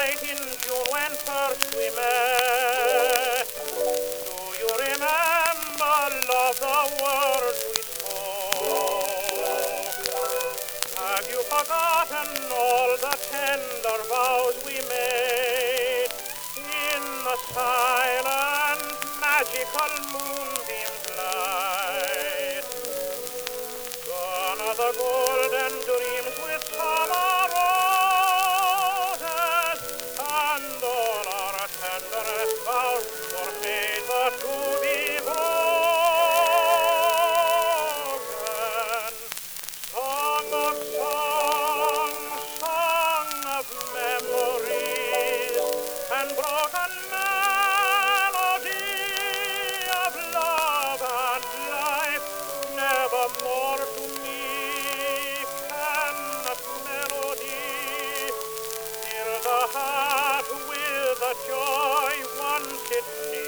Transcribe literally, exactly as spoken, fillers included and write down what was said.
night in June when first we met. Do you remember, love, the words we spoke? Have you forgotten all the tender vows we made in the silent, magical moonbeam light? Gone are the golden dreams with summer roses, and all our tenderest vows were made but to be broken. Song of songs, song of memories, and broken melody of love and life. Nevermore to me can that melody fill the heart with the joy once it knew.